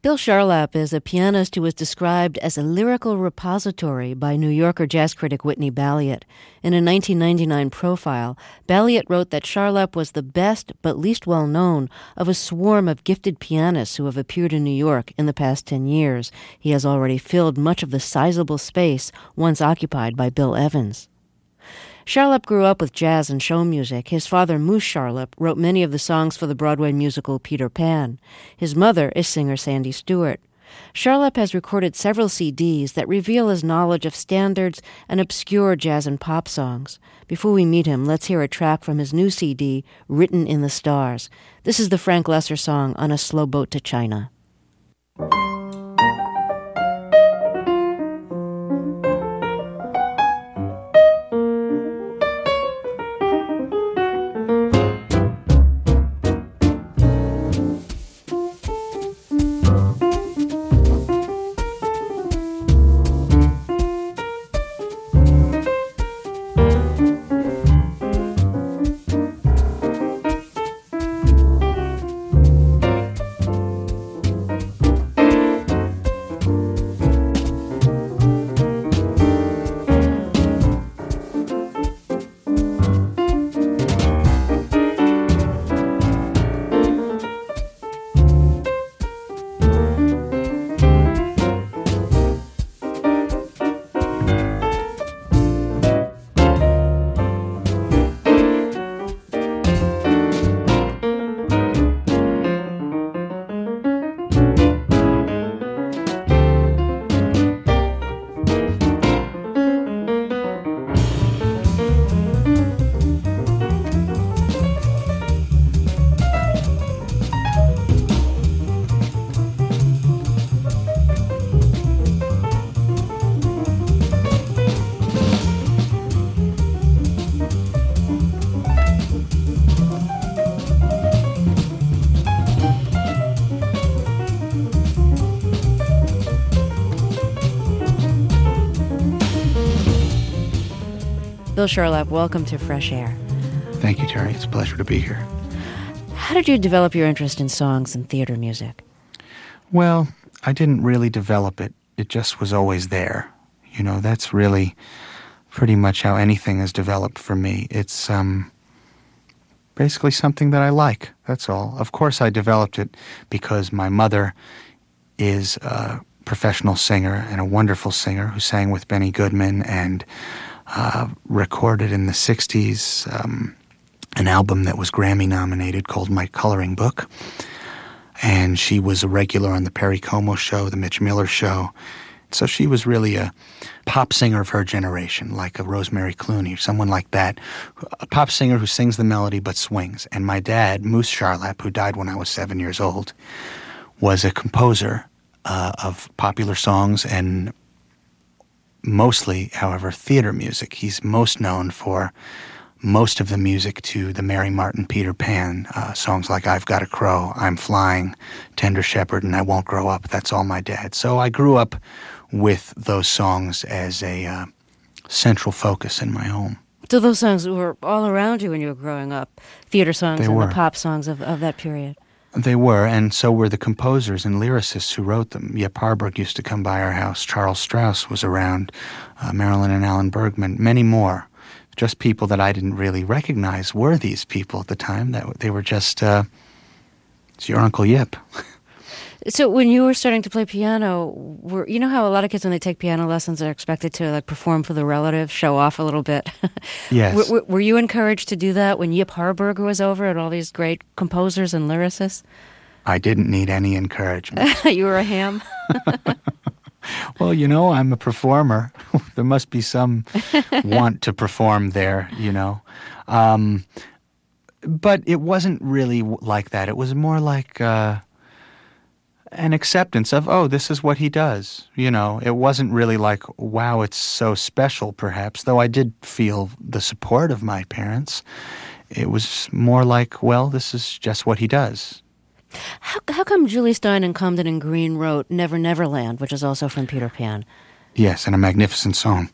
Bill Charlap is a pianist who was described as a lyrical repository by New Yorker jazz critic Whitney Balliet. In a 1999 profile, Balliet wrote that Charlap was the best but least well-known of a swarm of gifted pianists who have appeared in New York in the past 10 years. He has already filled much of the sizable space once occupied by Bill Evans. Charlap grew up with jazz and show music. His father, Moose Charlap, wrote many of the songs for the Broadway musical Peter Pan. His mother is singer Sandy Stewart. Charlap has recorded several CDs that reveal his knowledge of standards and obscure jazz and pop songs. Before we meet him, let's hear a track from his new CD, Written in the Stars. This is the Frank Loesser song, On a Slow Boat to China. Bill Charlap, welcome to Fresh Air. Thank you, Terry. It's a pleasure to be here. How did you develop your interest in songs and theater music? Well, I didn't really develop it. It just was always there. You know, that's really pretty much how anything has developed for me. It's basically something that I like, that's all. Of course, I developed it because my mother is a professional singer and a wonderful singer who sang with Benny Goodman and recorded in the 60s an album that was Grammy nominated called My Coloring Book. And she was a regular on the Perry Como Show, the Mitch Miller Show. So she was really a pop singer of her generation, like a Rosemary Clooney, someone like that. A pop singer who sings the melody but swings. And my dad, Moose Charlap, who died when I was 7 years old, was a composer of popular songs and mostly, however, theater music. He's most known for most of the music to the Mary Martin Peter Pan, songs like I've Got a Crow, I'm Flying, Tender Shepherd, and I Won't Grow Up. That's all my dad. So I grew up with those songs as a central focus in my home. So those songs were all around you when you were growing up, theater songs and the pop songs of that period. They were, and so were the composers and lyricists who wrote them. Yep Harburg used to come by our house. Charles Strauss was around, Marilyn and Alan Bergman, many more. Just people that I didn't really recognize were these people at the time. That they were just, it's your Uncle Yip. So when you were starting to play piano, you know how a lot of kids when they take piano lessons are expected to like perform for the relatives, show off a little bit? Yes. Were you encouraged to do that when Yip Harburg was over and all these great composers and lyricists? I didn't need any encouragement. You were a ham? Well, you know, I'm a performer. There must be some want to perform there, you know. But it wasn't really like that. It was more like an acceptance of, oh, this is what he does. You know, it wasn't really like, wow, it's so special, perhaps, though I did feel the support of my parents. It was more like, well, this is just what he does. How come Julie Stein and Comden and Green wrote Never Never Land, which is also from Peter Pan? Yes, and a magnificent song.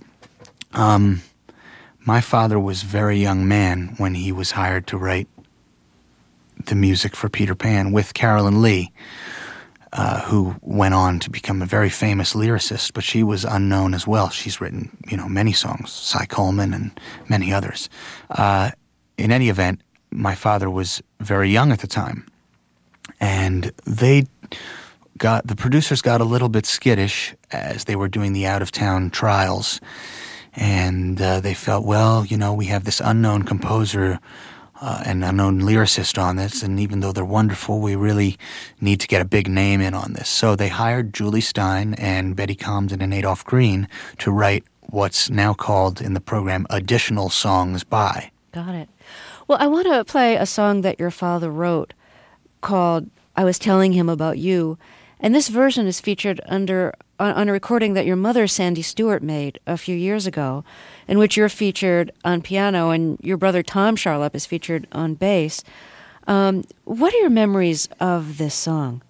My father was a very young man when he was hired to write the music for Peter Pan with Carolyn Lee. who went on to become a very famous lyricist, but she was unknown as well. She's written, many songs, Cy Coleman and many others. In any event, my father was very young at the time, and the producers got a little bit skittish as they were doing the out-of-town trials, and they felt, well, we have this unknown composer an unknown lyricist on this, and even though they're wonderful, we really need to get a big name in on this. So they hired Julie Stein and Betty Comden and Adolph Green to write what's now called in the program Additional Songs By. Got it. Well, I want to play a song that your father wrote called I Was Telling Him About You, and this version is featured on a recording that your mother, Sandy Stewart, made a few years ago, in which you're featured on piano and your brother Tom Charlap is featured on bass. What are your memories of this song?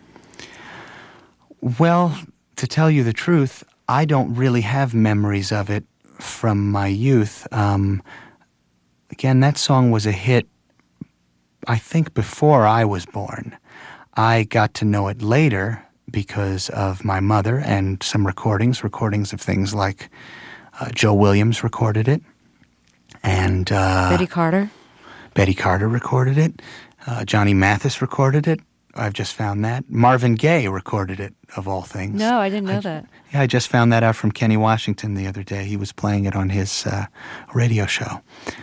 Well, to tell you the truth, I don't really have memories of it from my youth. Again, that song was a hit, I think, before I was born. I got to know it later because of my mother and some recordings of things like Joe Williams recorded it, and Betty Carter recorded it. Johnny Mathis recorded it. I've just found that. Marvin Gaye recorded it, of all things. No, I didn't know that. Yeah, I just found that out from Kenny Washington the other day. He was playing it on his radio show.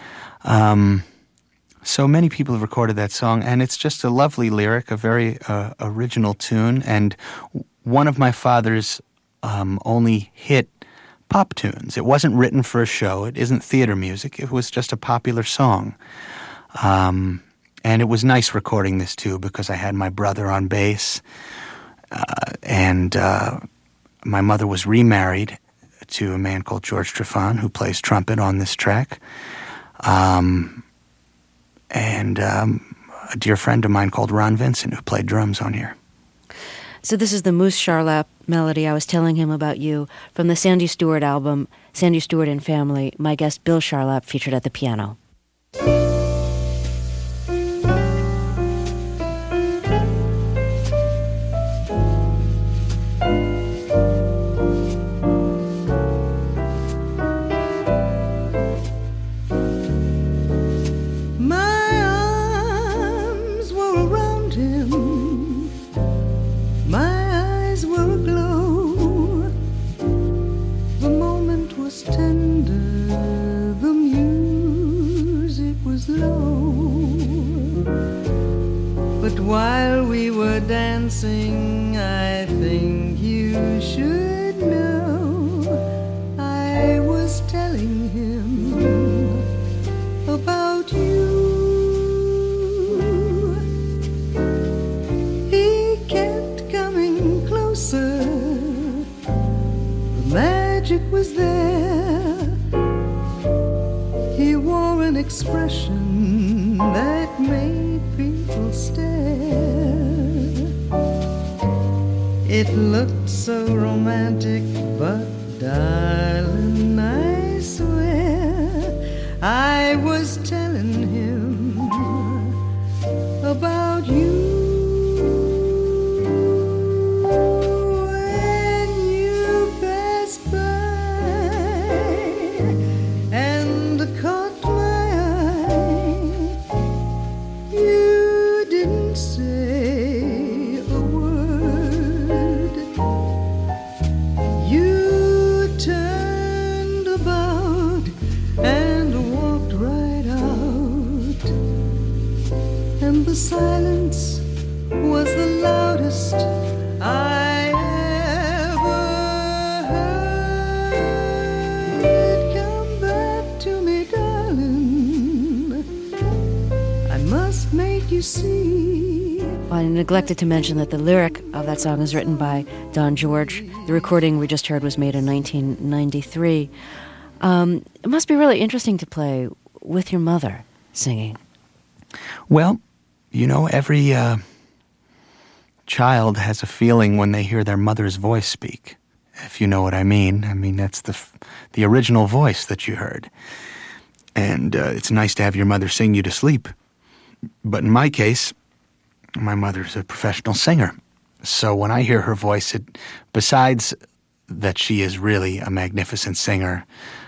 So many people have recorded that song, and it's just a lovely lyric, a very original tune, and one of my father's only hit pop tunes. It wasn't written for a show. It isn't theater music. It was just a popular song. And it was nice recording this, too, because I had my brother on bass, and my mother was remarried to a man called George Trufant, who plays trumpet on this track. And a dear friend of mine called Ron Vincent, who played drums on here. So this is the Moose Charlap melody, I Was Telling Him About You, from the Sandy Stewart album, Sandy Stewart and Family. My guest, Bill Charlap, featured at the piano. While we were dancing, I think you should know I was telling him about you. He kept coming closer, the magic was there. He wore an expression that made people stare. It looked so romantic, but darling, I swear I was telling him about you. When you passed by and caught my eye, you didn't say a word. You turned about and walked right out, and the silence was the loudest I ever heard. Come back to me, darling, I must make you see. Well, I neglected to mention that the lyric of that song is written by Don George. The recording we just heard was made in 1993. It must be really interesting to play with your mother singing. Well, every child has a feeling when they hear their mother's voice speak, if you know what I mean. I mean, that's the original voice that you heard. And it's nice to have your mother sing you to sleep. But in my case, my mother's a professional singer. So when I hear her voice, besides that she is really a magnificent singer,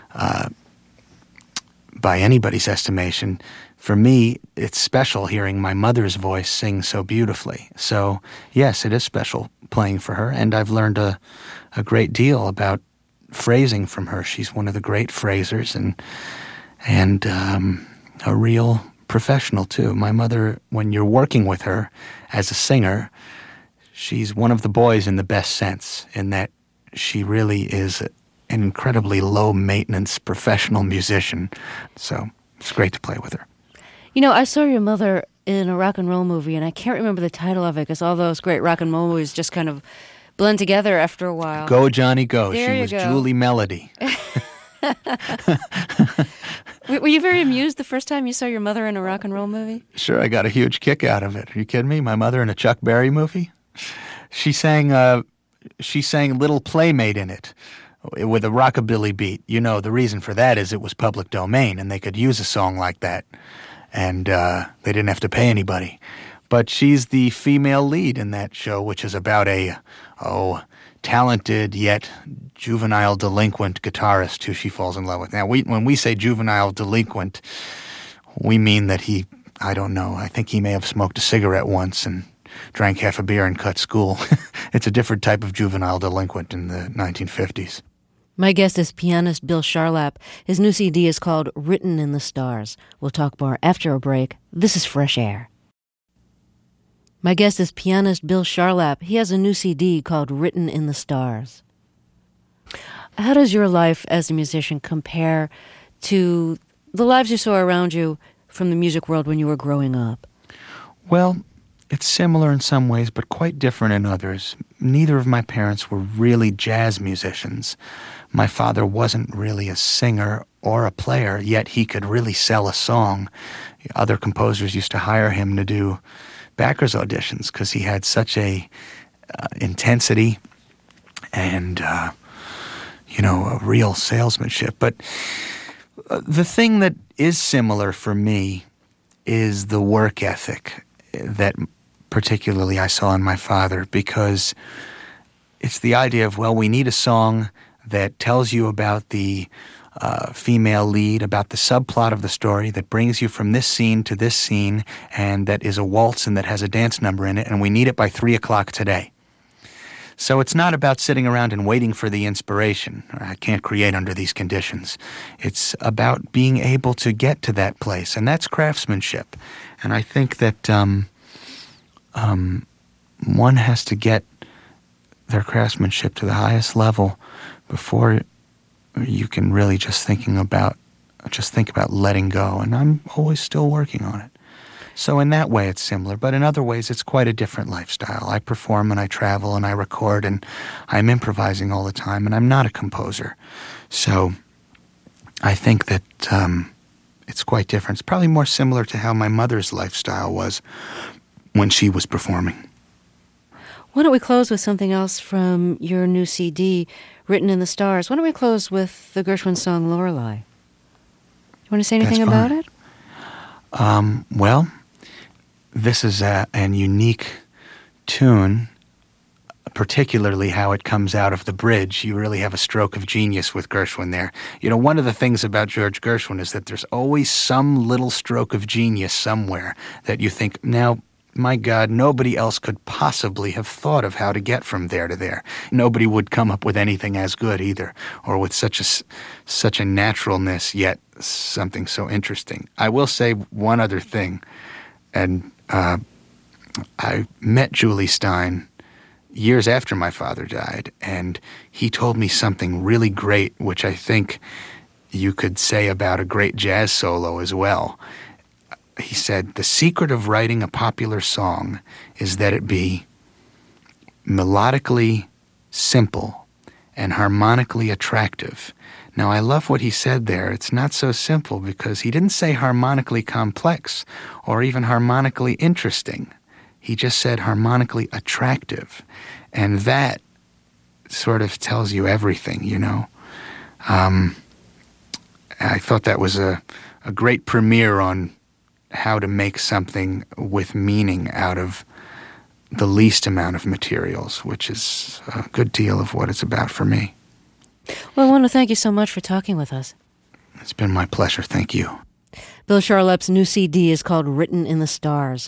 by anybody's estimation, for me, it's special hearing my mother's voice sing so beautifully. So, yes, it is special playing for her, and I've learned a great deal about phrasing from her. She's one of the great phrasers and a real professional, too. My mother, when you're working with her as a singer, she's one of the boys in the best sense, in that she really is an incredibly low-maintenance professional musician. So it's great to play with her. You know, I saw your mother in a rock and roll movie, and I can't remember the title of it because all those great rock and roll movies just kind of blend together after a while. Go, Johnny, Go. There she was go. Julie Melody. Were you very amused the first time you saw your mother in a rock and roll movie? Sure, I got a huge kick out of it. Are you kidding me? My mother in a Chuck Berry movie? She sang Little Playmate in it with a rockabilly beat. You know, the reason for that is it was public domain, and they could use a song like that, and they didn't have to pay anybody. But she's the female lead in that show, which is about a talented yet juvenile delinquent guitarist who she falls in love with. Now, when we say juvenile delinquent, we mean that I don't know, I think he may have smoked a cigarette once and drank half a beer and cut school. It's a different type of juvenile delinquent in the 1950s. My guest is pianist Bill Charlap. His new CD is called Written in the Stars. We'll talk more after a break. This is Fresh Air. My guest is pianist Bill Charlap. He has a new CD called Written in the Stars. How does your life as a musician compare to the lives you saw around you from the music world when you were growing up? Well, it's similar in some ways, but quite different in others. Neither of my parents were really jazz musicians. My father wasn't really a singer or a player, yet he could really sell a song. Other composers used to hire him to do backers auditions because he had such a intensity and, a real salesmanship. But the thing that is similar for me is the work ethic that particularly I saw in my father, because it's the idea of, well, we need a song that tells you about the female lead, about the subplot of the story that brings you from this scene to this scene, and that is a waltz and that has a dance number in it, and we need it by 3 o'clock today. So it's not about sitting around and waiting for the inspiration. I can't create under these conditions. It's about being able to get to that place, and that's craftsmanship. And I think that one has to get their craftsmanship to the highest level before you can really just think about letting go. And I'm always still working on it. So in that way it's similar, but in other ways it's quite a different lifestyle. I perform and I travel and I record and I'm improvising all the time, and I'm not a composer. So I think that it's quite different. It's probably more similar to how my mother's lifestyle was when she was performing. Why don't we close with something else from your new CD, Written in the Stars? Why don't we close with the Gershwin song Lorelei? You want to say anything about it? Well, this is an unique tune, particularly how it comes out of the bridge. You really have a stroke of genius with Gershwin there. You know, one of the things about George Gershwin is that there's always some little stroke of genius somewhere that you think, now, my God, nobody else could possibly have thought of how to get from there to there. Nobody would come up with anything as good either, or with such a naturalness, yet something so interesting. I will say one other thing, and I met Julie Stein years after my father died, and he told me something really great, which I think you could say about a great jazz solo as well. He said, the secret of writing a popular song is that it be melodically simple and harmonically attractive. Now, I love what he said there. It's not so simple because he didn't say harmonically complex or even harmonically interesting. He just said harmonically attractive. And that sort of tells you everything, you know. I thought that was a great premiere on how to make something with meaning out of the least amount of materials, which is a good deal of what it's about for me. Well, I want to thank you so much for talking with us. It's been my pleasure. Thank you. Bill Charlap's new CD is called Written in the Stars.